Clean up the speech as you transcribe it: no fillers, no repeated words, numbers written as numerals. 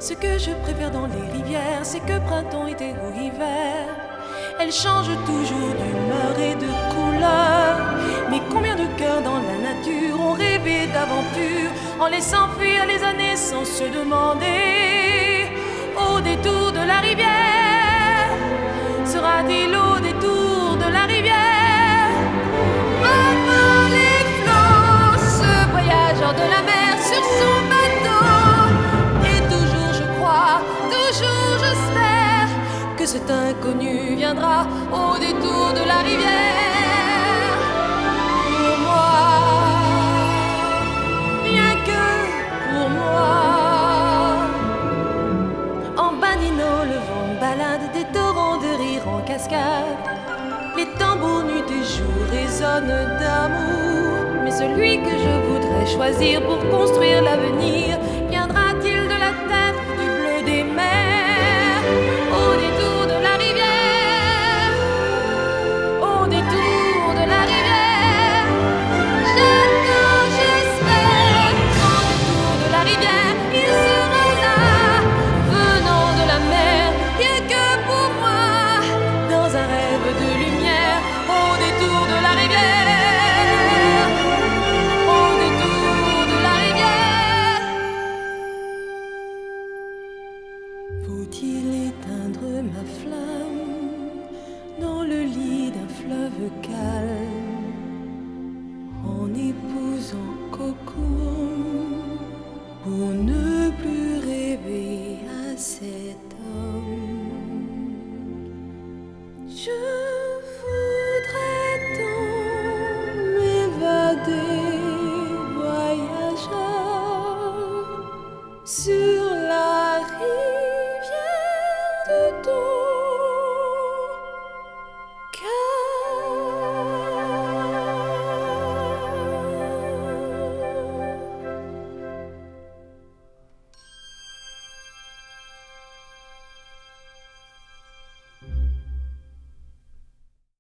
Ce que je préfère dans les rivières, c'est que printemps, été ou hiver, elles changent toujours d'humeur et de couleur. Mais combien de cœurs dans la nature ont rêvé d'aventure en laissant fuir les années sans se demander. Au détour de la rivière, sera-t-il au détour de la rivière? Avant les flots, ce voyageur de la mer sur son bateau. Et toujours je crois, toujours j'espère que cet inconnu viendra au détour de la rivière. Pour moi, rien que pour moi. En badinant, le vent balade des torrents de rire en cascade. Les tambours nus du jour résonnent d'amour. Mais celui que je voudrais choisir pour construire l'avenir, viendra-t-il de la terre ou du bleu des mers? Au détour de la rivière, au détour de la rivière, j'attends, j'espère qu'au détour de la rivière, il sera là, venant de la mer, rien que pour moi, dans un rêve de lumière, au détour de la rivière, au détour de la rivière. Faut-il éteindre ma flamme dans le lit d'un fleuve calme, en épousant Coco, pour ne plus rêver à cet homme? Je voudrais tant m'évader, voyageur, sur la